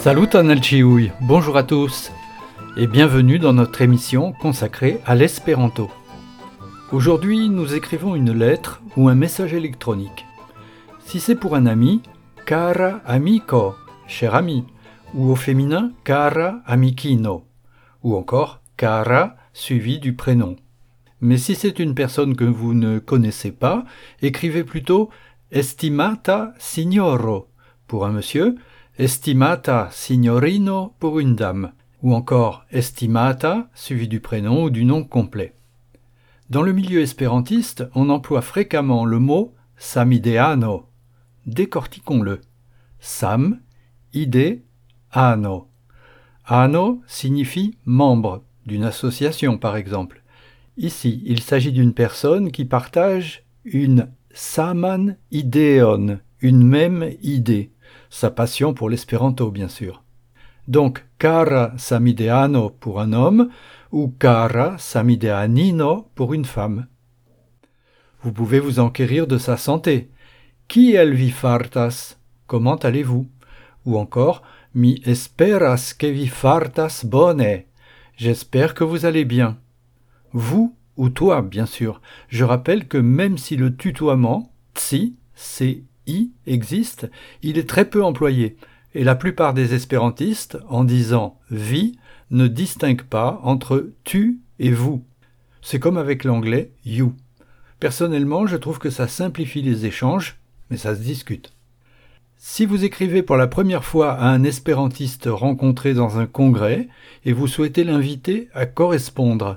Salut Analchiouï, bonjour à tous et bienvenue dans notre émission consacrée à l'espéranto. Aujourd'hui, nous écrivons une lettre ou un message électronique. Si c'est pour un ami, cara amico, cher ami, ou au féminin, cara amichino, ou encore cara suivi du prénom. Mais si c'est une personne que vous ne connaissez pas, écrivez plutôt estimata signoro pour un monsieur, estimata signorino pour une dame, ou encore estimata suivi du prénom ou du nom complet. Dans le milieu espérantiste, on emploie fréquemment le mot samideano. Décortiquons-le. Sam, ide, ano. Ano signifie membre d'une association par exemple. Ici, il s'agit d'une personne qui partage une saman ideon, une même idée, sa passion pour l'espéranto bien sûr. Donc, cara samideano pour un homme ou cara samideanino pour une femme. Vous pouvez vous enquérir de sa santé. Kiel vi fartas? Comment allez-vous? Ou encore, mi esperas que vi fartas bone. J'espère que vous allez bien. Vous ou toi, bien sûr. Je rappelle que même si le tutoiement, tsi, C-I, existe, il est très peu employé. Et la plupart des espérantistes, en disant « vi », ne distinguent pas entre « tu » et « vous ». C'est comme avec l'anglais « you ». Personnellement, je trouve que ça simplifie les échanges, mais ça se discute. Si vous écrivez pour la première fois à un espérantiste rencontré dans un congrès et vous souhaitez l'inviter à correspondre,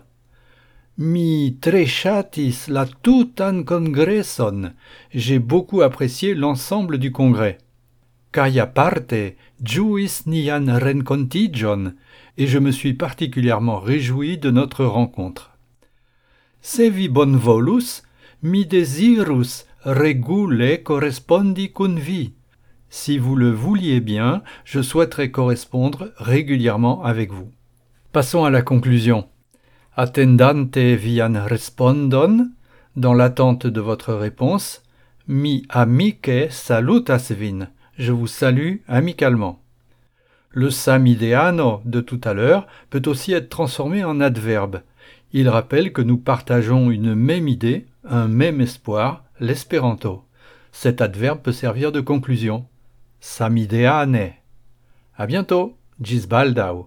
mi tre ŝatis la tutan kongreson. J'ai beaucoup apprécié l'ensemble du congrès. Kaj aparte ĝuis nian renkontiĝon. Et je me suis particulièrement réjoui de notre rencontre. Se vi bonvolus, mi dezirus regule correspondi kun vi. Si vous le vouliez bien, je souhaiterais correspondre régulièrement avec vous. Passons à la conclusion. Attendante vian respondon, dans l'attente de votre réponse, mi amice salutas vin, je vous salue amicalement. Le samideano de tout à l'heure peut aussi être transformé en adverbe. Il rappelle que nous partageons une même idée, un même espoir, l'espéranto. Cet adverbe peut servir de conclusion. Samideane. À bientôt. Gis baldau.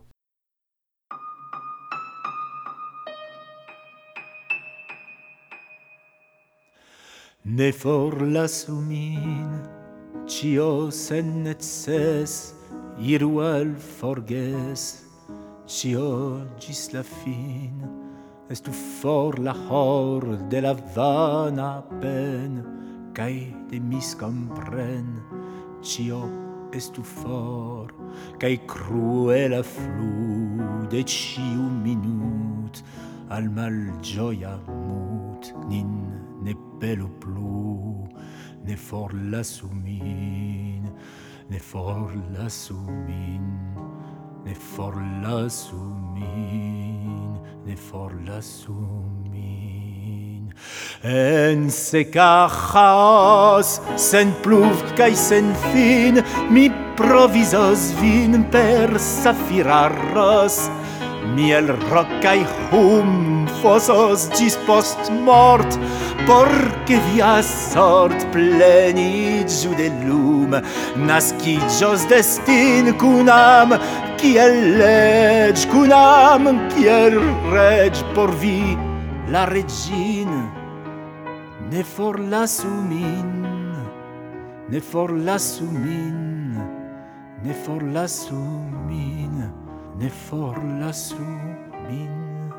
Ne forlasu min, cio sen neces, irual forges, cio gis la fin, estu for la hor de la vana pen, cae de miscompren, cio estu for, cae cruela flu de ciu minut, al mal gioia mut, nin ne pelu plu, ne forlasu min, ne forlasu min, ne forlasu min, ne forlasu min. En seca chaos, sen pluv cae sen fin, mi provisos vin per safira ros, miel roc cae hum fosos gis post mort, porque via sort plenigiu de lum, nascigios destin cunam, kiel leg cunam, kiel reg por vi, la regin. Ne forlasu min, ne forlasu min, ne forlasu min, ne forlasu min.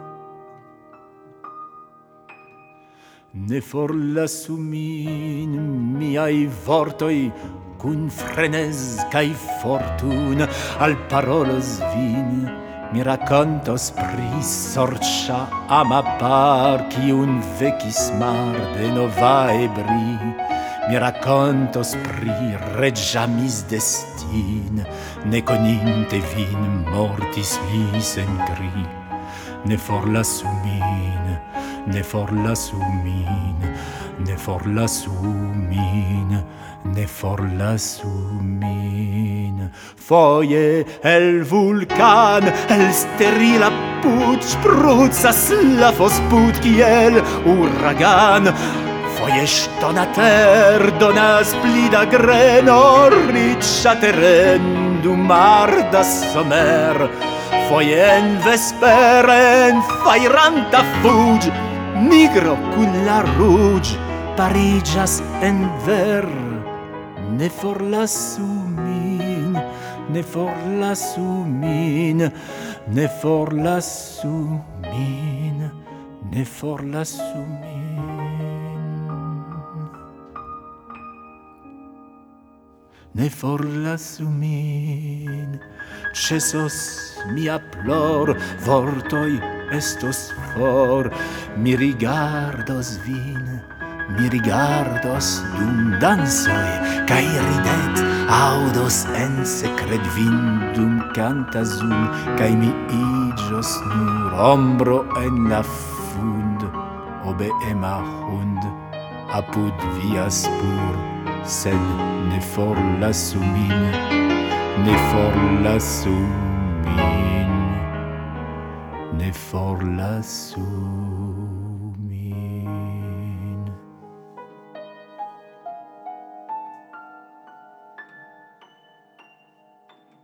Ne forlasu min, miai vortoi, cun frenes cae fortun, al parolos vin, mi racontos pri sorcia amapar, cium vecis mar de novae bri, mi racontos pri regiamis destin, ne coninte vin mortis li sen gri. Ne forlasu min, ne forlasu min, ne forlasu min, ne forlasu min. foje el vulcan, el sterila put spruzzas la fosput kiel uragan. Foje stonater donas pli da greno, riĉa terendo marda somer. Foje en vesper en fajranta fuĝ, nigro kun la ruĝ pariĝas en ver. Ne forlasu min, ne forlasu min, ne forlasu min, ne forlasu min. Ne forlasu min, ĉesos mia plor, vortoj estos for, mi rigardos vin. Mi rigardos dum dansoj, kaj ridet audos en sekret vin dum kantas zum, kaj mi iĝos nur ombro en la fund, obeema hund apud via spur, sed ne forlasu min, ne forlasu min, ne forlasu min.